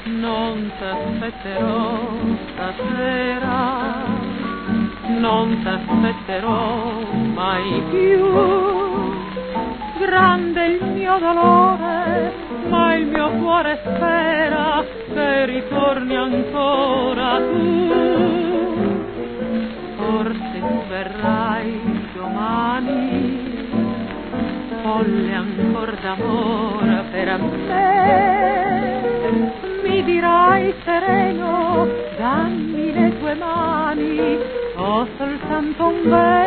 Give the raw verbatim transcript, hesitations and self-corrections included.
Non t'aspetterò stasera, non t'aspetterò mai più. Grande il mio dolore, ma il mio cuore spera che ritorni ancora tu. Forse tu verrai domani, folle ancor d'amore per me. Mi dirai sereno, dammi le tue mani, ho soltanto un bel